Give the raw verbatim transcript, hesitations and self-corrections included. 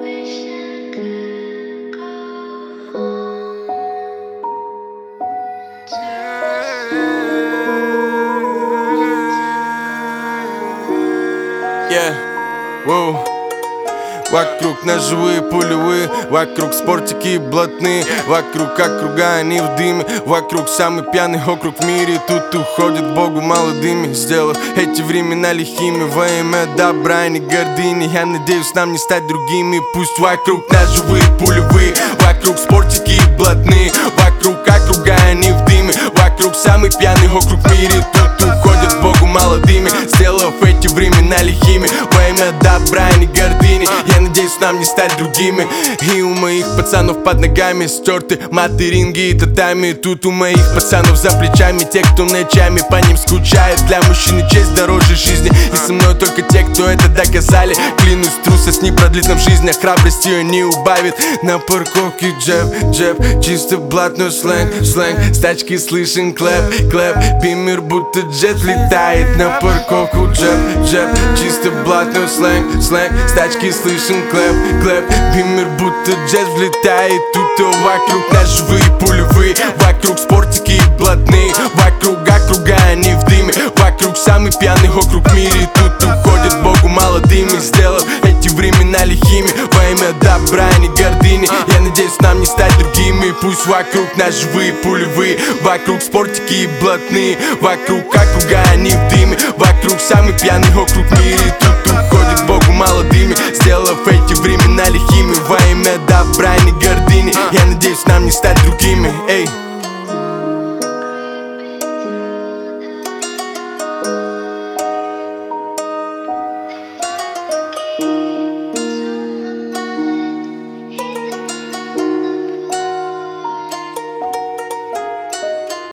Yeah, wow. Вокруг ножевые пулевые, вокруг спортики блатные, вокруг округа они в дыме, вокруг самый пьяный округ в мире. Тут уходит Богу молодыми, сделав эти времена лихими во имя добра и не гордыни. Я надеюсь нам не стать другими. Пусть вокруг ножевые пулевые, вокруг спортики блатные, вокруг округа они в дыме, вокруг самый пьяный округ в мире. Тут уходит Богу молодыми, сделав эти времена лихими во имя добра и не гордыни. Я надеюсь нам не стать другими. И у моих пацанов под ногами стерты маты, ринги и татами. Тут у моих пацанов за плечами те, кто ночами по ним скучает. Для мужчины честь дороже жизни, и со мной только те, кто это доказали. Клянусь, трусость не продлит нам жизнь, а храбрость ее не убавит. На парковке джеб, джеб, чисто блатной сленг, сленг. С тачки слышен клэп, клэп, бимер будто джет летает. На парковку джеб, джеб, чисто блатной сленг, сленг. С тачки слышен клэп, клэп, бимер будто джет влетает. Тут вокруг ножевые пулевые, вокруг спортики блатные, вокруг округа они в дыме, вокруг самый пьяный округ в мире. Тут уходит Богу молодыми, сделав эти времена лихими во имя добра и не гордыни. Я надеюсь нам не стать другими. Пусть вокруг ножевые пулевые, вокруг спортики блатные, вокруг округа они в дыме, вокруг самый пьяный округ в мире. Тут уходит Богу молодыми, сделав эти времена лихими во имя добра и не гордыни. Я надеюсь нам не стать другими. Эй.